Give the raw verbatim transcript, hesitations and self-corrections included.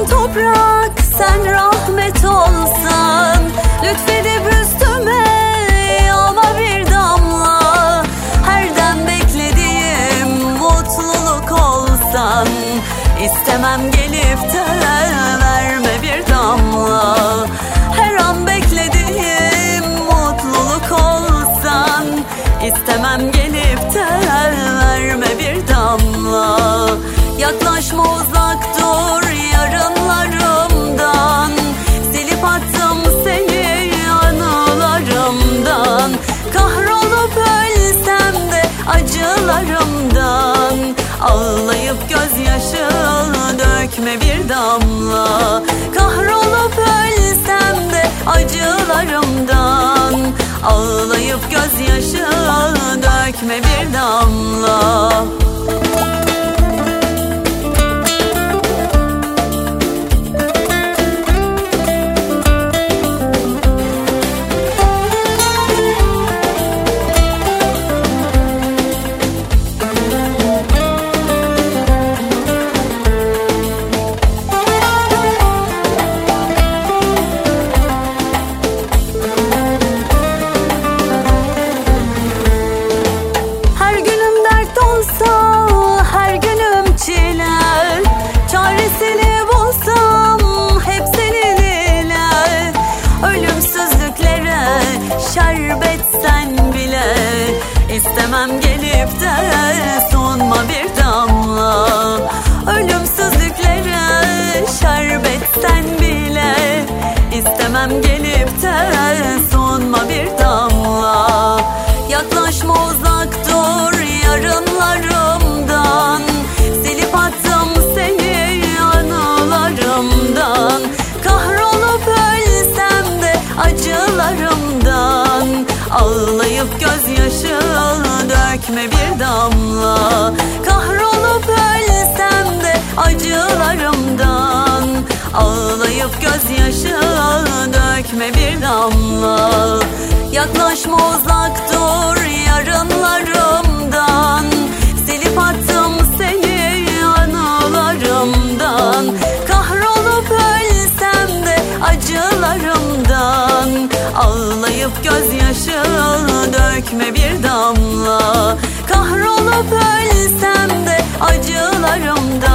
toprak sen rahmet olsan, lütfedip üstüme yağma bir damla. Her dem beklediğim mutluluk olsan, istemem gelip de verme bir damla. Her an beklediğim mutluluk olsan, istemem gelip de verme bir damla. Yaklaşma, uzak dur yarınlarımdan, silip attım seni anılarımdan. Kahrolup ölsem de acılarımdan, ağlayıp gözyaşı dökme bir damla. Kahrolup ölsem de acılarımdan, ağlayıp gözyaşı dökme bir damla. Her günüm çile, çaresini bulsam hep senin ile. Ölümsüzlüklere şerbet sen bile, istemem gelip de sunma bir damla. Ölümsüzlüklere şerbet sen bile, istemem gelip de sunma bir damla. Yaklaşma, uzak dur yarınlarımdan, silip attım seni anılarımdan. Kahrolup ölsem de acılarımdan, ağlayıp gözyaşı dökme bir damla. Kahrolup ölsem de acılarımdan, ağlayıp gözyaşı dökme bir damla. Yaklaşma, uzak dur yarınlarımdan, silip attım seni anılarımdan. Kahrolup ölsem de acılarımdan, ağlayıp gözyaşı dökme bir damla. Kahrolup ölsem de acılarımdan,